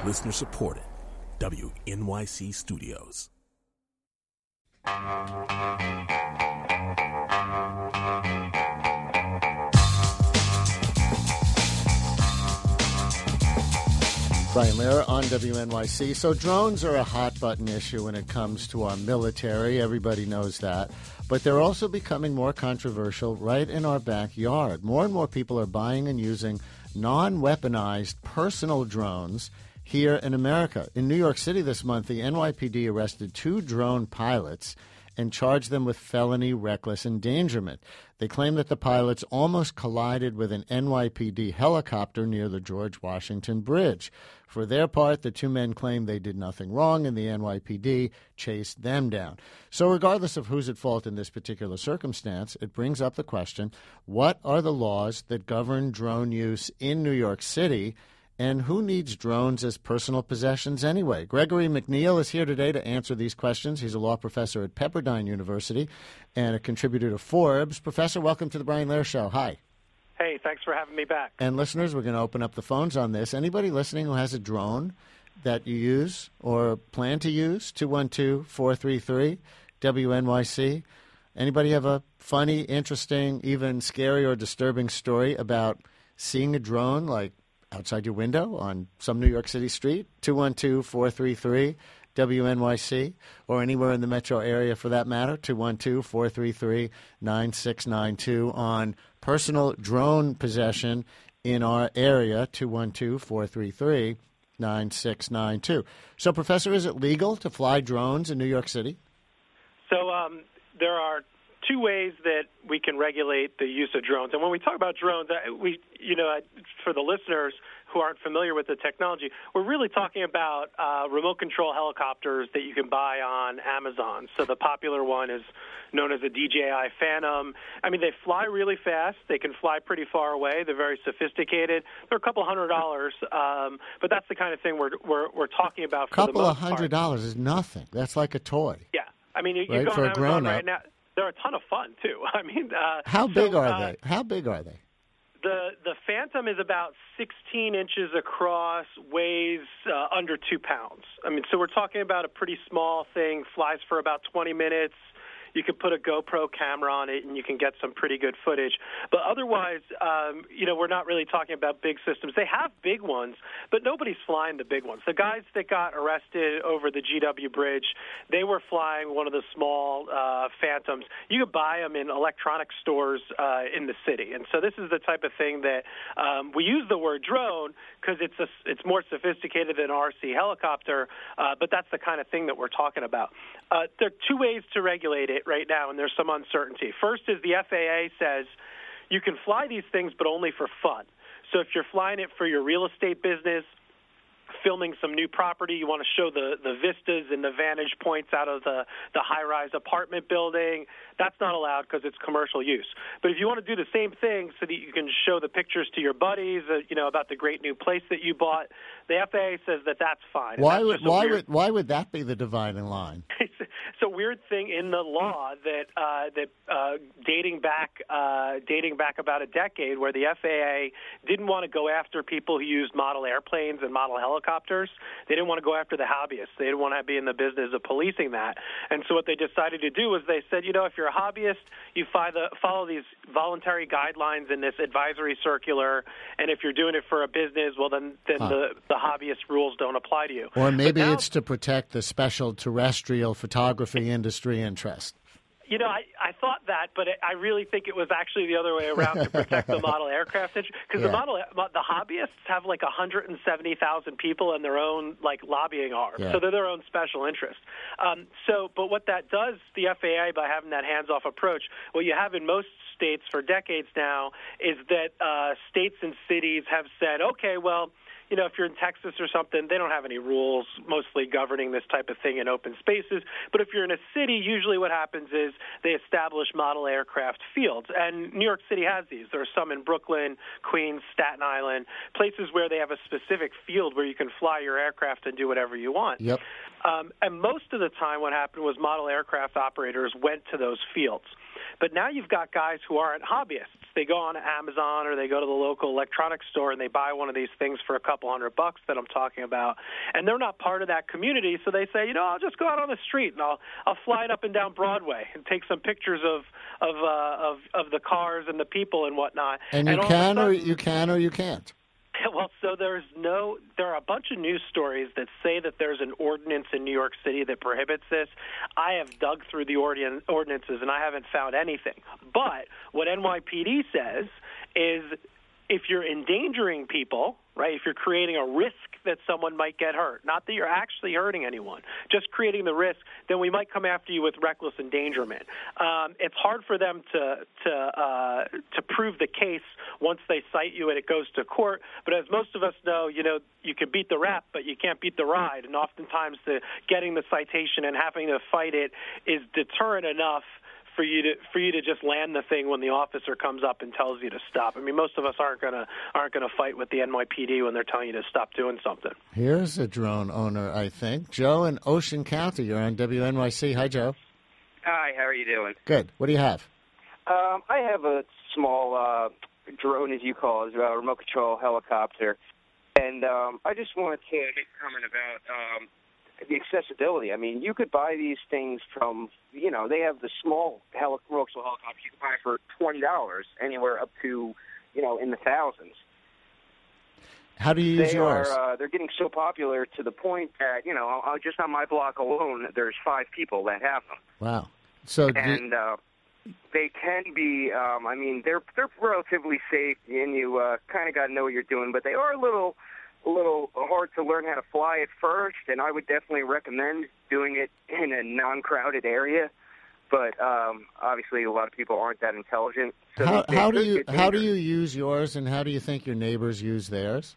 Listener supported. WNYC Studios. Brian Lehrer on WNYC. So drones are a hot-button issue when it comes to our military. Everybody knows that. But they're also becoming more controversial right in our backyard. More and more people are buying and using non-weaponized personal drones here in America. In New York City this month, the NYPD arrested 2 drone pilots and charged them with felony reckless endangerment. They claim that the pilots almost collided with an NYPD helicopter near the George Washington Bridge. For their part, the 2 men claim they did nothing wrong and the NYPD chased them down. So regardless of who's at fault in this particular circumstance, it brings up the question, what are the laws that govern drone use in New York City? And who needs drones as personal possessions anyway? Gregory McNeil is here today to answer these questions. He's a law professor at Pepperdine University and a contributor to Forbes. Professor, welcome to the Brian Lehrer Show. Hi. Hey, thanks for having me back. And listeners, we're going to open up the phones on this. Anybody listening who has a drone that you use or plan to use, 212-433-WNYC. Anybody have a funny, interesting, even scary or disturbing story about seeing a drone like outside your window on some New York City street, 212-433-WNYC, or anywhere in the metro area for that matter, 212-433-9692 on personal drone possession in our area, 212-433-9692. So, Professor, is it legal to fly drones in New York City? So there are 2 ways that we can regulate the use of drones. And when we talk about drones, for the listeners who aren't familiar with the technology, we're really talking about remote control helicopters that you can buy on Amazon. So the popular one is known as a DJI Phantom. I mean, they fly really fast. They can fly pretty far away. They're very sophisticated. They're a couple $100, but that's the kind of thing we're talking about for the most part. $200 is nothing. That's like a toy. Yeah. I mean, you right? go For on a Amazon grown-up. right now. They're a ton of fun, too. I mean, How big are they? How big are they? The Phantom is about 16 inches across, weighs under 2 pounds. I mean, so we're talking about a pretty small thing, flies for about 20 minutes. You can put a GoPro camera on it, and you can get some pretty good footage. But otherwise, we're not really talking about big systems. They have big ones, but nobody's flying the big ones. The guys that got arrested over the GW Bridge, they were flying one of the small Phantoms. You could buy them in electronic stores in the city. And so this is the type of thing that we use the word drone because it's more sophisticated than an RC helicopter, but that's the kind of thing that we're talking about. There are 2 ways to regulate it right now, and there's some uncertainty. First is the FAA says you can fly these things, but only for fun. So if you're flying it for your real estate business, filming some new property, you want to show the vistas and the vantage points out of the high-rise apartment building, that's not allowed because it's commercial use. But if you want to do the same thing so that you can show the pictures to your buddies, about the great new place that you bought, the FAA says that that's fine. Why would that be the dividing line? It's a weird thing in the law that dating back about a decade, where the FAA didn't want to go after people who used model airplanes and model helicopters. They didn't want to go after the hobbyists. They didn't want to be in the business of policing that. And so what they decided to do was they said, if you're a hobbyist, you follow these voluntary guidelines in this advisory circular, and if you're doing it for a business, well, then the hobbyist rules don't apply to you. Or maybe it's to protect the special terrestrial photography industry interest. I thought that, but I really think it was actually the other way around to protect the model aircraft because the hobbyists have like 170,000 people in their own lobbying arm, so they're their own special interest. But what that does, the FAA, by having that hands-off approach, what you have in most states for decades now is that states and cities have said, okay, well, if you're in Texas or something, they don't have any rules mostly governing this type of thing in open spaces. But if you're in a city, usually what happens is they establish model aircraft fields. And New York City has these. There are some in Brooklyn, Queens, Staten Island, places where they have a specific field where you can fly your aircraft and do whatever you want. Yep. And most of the time what happened was model aircraft operators went to those fields. But now you've got guys who aren't hobbyists. They go on Amazon or they go to the local electronics store and they buy one of these things for a couple $100 that I'm talking about, and they're not part of that community. So they say, I'll just go out on the street and I'll fly it up and down Broadway and take some pictures of the cars and the people and whatnot. And you can or you can't. Well, so there are a bunch of news stories that say that there's an ordinance in New York City that prohibits this. I have dug through the ordinances, and I haven't found anything. But what NYPD says is if you're endangering people, right, if you're creating a risk that someone might get hurt, not that you're actually hurting anyone, just creating the risk, then we might come after you with reckless endangerment. It's hard for them to prove the case once they cite you and it goes to court. But as most of us know, you can beat the rap, but you can't beat the ride. And oftentimes getting the citation and having to fight it is deterrent enough for you to just land the thing when the officer comes up and tells you to stop. I mean, most of us aren't gonna fight with the NYPD when they're telling you to stop doing something. Here's a drone owner, I think. Joe in Ocean County. You're on WNYC. Hi, Joe. Hi. How are you doing? Good. What do you have? I have a small drone, as you call it, a remote control helicopter, and I just wanted to make a comment about the accessibility. I mean, you could buy these things from, they have the small remote control helicopters you can buy for $20, anywhere up to, in the thousands. How do you use yours? They're getting so popular to the point that, just on my block alone, there's 5 people that have them. Wow. So they can be, they're relatively safe, and you kind of got to know what you're doing, but they are a little hard to learn how to fly at first, and I would definitely recommend doing it in a non-crowded area. But obviously, a lot of people aren't that intelligent. So how do you use yours, and how do you think your neighbors use theirs?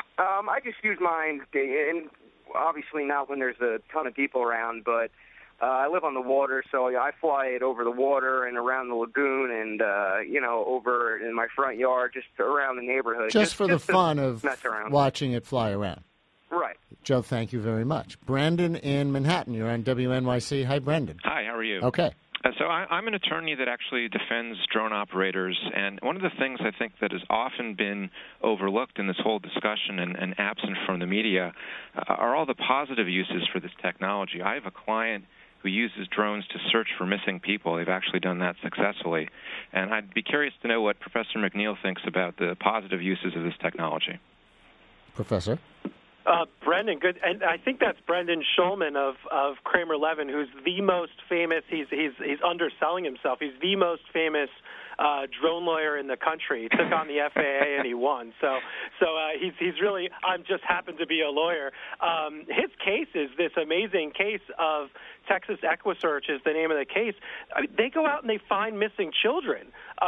I just use mine, and obviously not when there's a ton of people around, but I live on the water, so I fly it over the water and around the lagoon and, over in my front yard, just around the neighborhood. Just for the fun of watching it fly around. Right. Joe, thank you very much. Brendan in Manhattan, you're on WNYC. Hi, Brendan. Hi, how are you? Okay. So I'm an attorney that actually defends drone operators, and one of the things I think that has often been overlooked in this whole discussion and absent from the media are all the positive uses for this technology. I have a client who uses drones to search for missing people. They've actually done that successfully. And I'd be curious to know what Professor McNeil thinks about the positive uses of this technology. Professor? Brendan, good. And I think that's Brendan Schulman of Kramer Levin, who's the most famous. He's underselling himself. He's the most famous drone lawyer in the country. He took on the FAA and he won. So he's really. I'm just happened to be a lawyer. His case is this amazing case of Texas EquiSearch is the name of the case. I mean, they go out and they find missing children,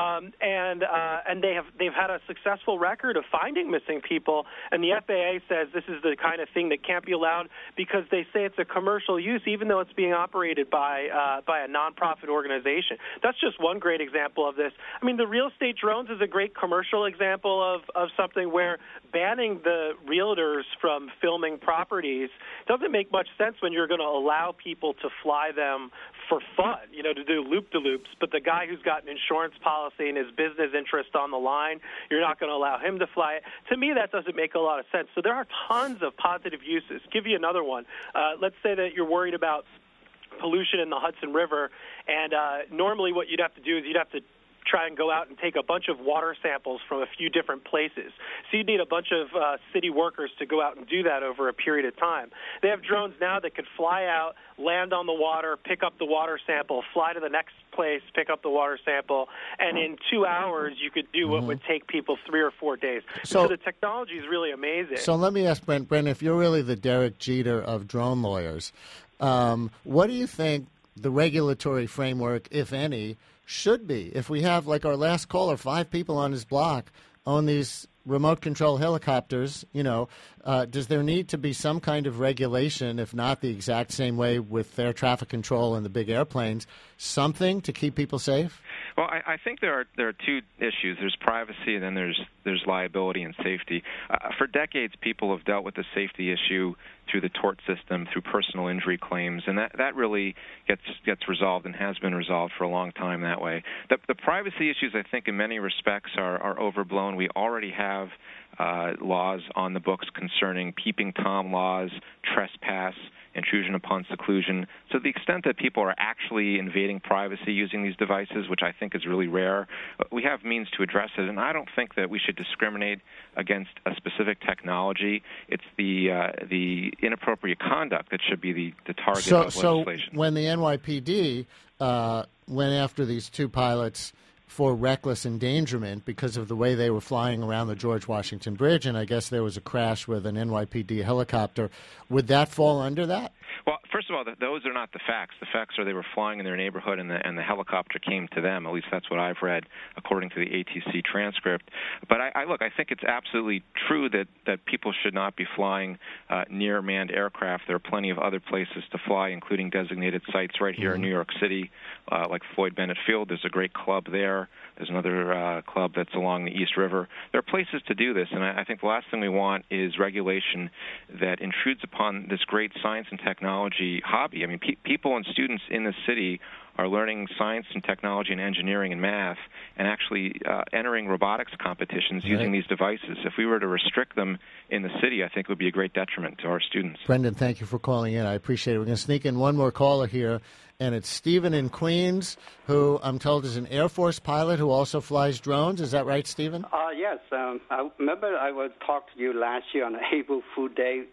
and they've had a successful record of finding missing people. And the FAA says this is the kind of thing that can't be allowed because they say it's a commercial use, even though it's being operated by a nonprofit organization. That's just one great example of this. I mean, the real estate drones is a great commercial example of something where banning the realtors from filming properties doesn't make much sense when you're going to allow people to fly them for fun, to do loop-de-loops. But the guy who's got an insurance policy and his business interest on the line, you're not going to allow him to fly it. To me, that doesn't make a lot of sense. So there are tons of positive uses. Give you another one. Let's say that you're worried about pollution in the Hudson River, and normally what you'd have to do is you'd have to try and go out and take a bunch of water samples from a few different places. So you need a bunch of city workers to go out and do that over a period of time. They have drones now that could fly out, land on the water, pick up the water sample, fly to the next place, pick up the water sample, and in 2 hours you could do what would take people 3 or 4 days. So the technology is really amazing. So let me ask Brent, if you're really the Derek Jeter of drone lawyers, what do you think the regulatory framework, if any, should be? If we have, like our last caller, 5 people on his block own these remote control helicopters, does there need to be some kind of regulation, if not the exact same way with air traffic control and the big airplanes, something to keep people safe? Well, I think there are two issues. There's privacy, and then there's liability and safety. For decades, people have dealt with the safety issue through the tort system, through personal injury claims, and that really gets resolved and has been resolved for a long time that way. The privacy issues, I think, in many respects are overblown. We already have laws on the books concerning peeping Tom laws, trespass, intrusion upon seclusion. So to the extent that people are actually invading privacy using these devices, which I think is really rare, we have means to address it. And I don't think that we should discriminate against a specific technology. It's the inappropriate conduct that should be the target of legislation. So when the NYPD went after these two pilots for reckless endangerment because of the way they were flying around the George Washington Bridge, and I guess there was a crash with an NYPD helicopter. Would that fall under that? Well, first of all, those are not the facts. The facts are they were flying in their neighborhood, and the helicopter came to them. At least that's what I've read, according to the ATC transcript. But I think it's absolutely true that people should not be flying near manned aircraft. There are plenty of other places to fly, including designated sites right here in New York City, like Floyd Bennett Field. There's a great club there. There's another club that's along the East River. There are places to do this, and I think the last thing we want is regulation that intrudes upon this great science and technology hobby. I mean, people and students in the city are learning science and technology and engineering and math and actually entering robotics competitions using these devices. If we were to restrict them in the city, I think it would be a great detriment to our students. Brendan, thank you for calling in. I appreciate it. We're going to sneak in one more caller here, and it's Stephen in Queens, who I'm told is an Air Force pilot who also flies drones. Is that right, Stephen? Yes. I remember I was talking to you last year on the April Fool Day.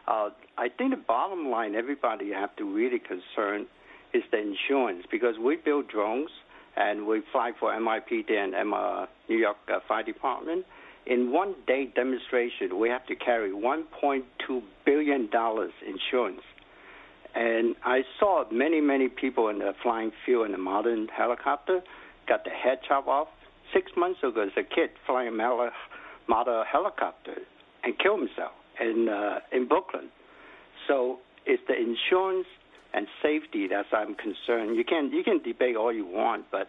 I think the bottom line everybody have to really concern is the insurance, because we build drones and we fly for NYPD and New York Fire Department. In one day demonstration, we have to carry $1.2 billion insurance. And I saw many, many people in the flying field in a modern helicopter got the head chopped off. 6 months ago, there's a kid flying a model helicopter and killed himself in Brooklyn. So it's the insurance and safety that I'm concerned. You can debate all you want, but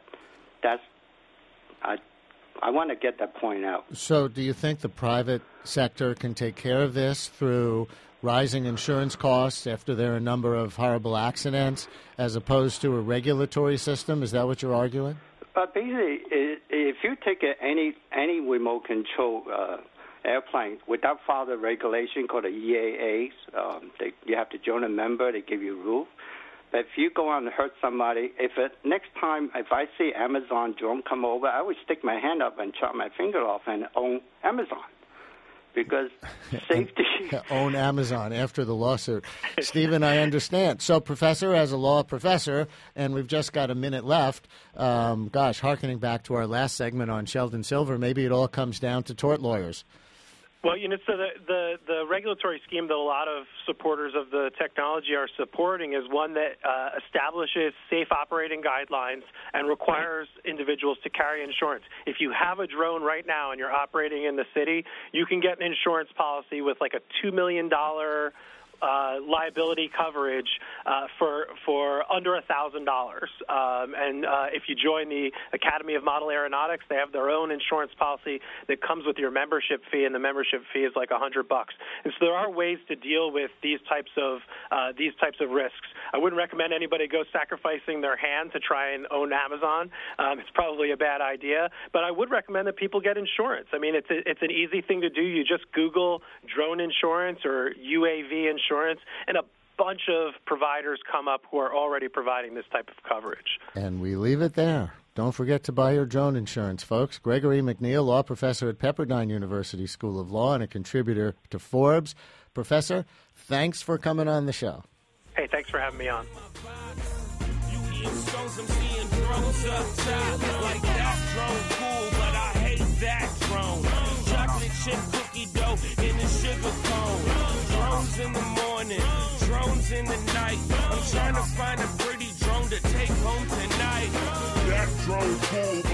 I want to get that point out. So do you think the private sector can take care of this through rising insurance costs after there are a number of horrible accidents, as opposed to a regulatory system? Is that what you're arguing? Basically, if you take any remote control airplane without further regulation called the EAAs, you have to join a member, they give you a roof. But if you go on and hurt somebody, next time if I see Amazon drone come over, I would stick my hand up and chop my finger off and own Amazon. Because safety... Own Amazon after the lawsuit. Stephen, I understand. So, Professor, as a law professor, and we've just got a minute left, hearkening back to our last segment on Sheldon Silver, maybe it all comes down to tort lawyers. Well, so the regulatory scheme that a lot of supporters of the technology are supporting is one that establishes safe operating guidelines and requires individuals to carry insurance. If you have a drone right now and you're operating in the city, you can get an insurance policy with like a $2 million liability coverage for under $1,000. And if you join the Academy of Model Aeronautics, they have their own insurance policy that comes with your membership fee, and the membership fee is like $100. And so there are ways to deal with these types of risks. I wouldn't recommend anybody go sacrificing their hand to try and own Amazon. It's probably a bad idea, but I would recommend that people get insurance. I mean, it's an easy thing to do. You just Google drone insurance or UAV insurance, and a bunch of providers come up who are already providing this type of coverage. And we leave it there. Don't forget to buy your drone insurance, folks. Gregory McNeil, law professor at Pepperdine University School of Law and a contributor to Forbes. Professor, thanks for coming on the show. Hey, thanks for having me on. Chocolate chip cookie dough in the sugar cone. Drones in the morning, drones in the night. I'm trying to find a pretty drone to take home tonight. That drone cool.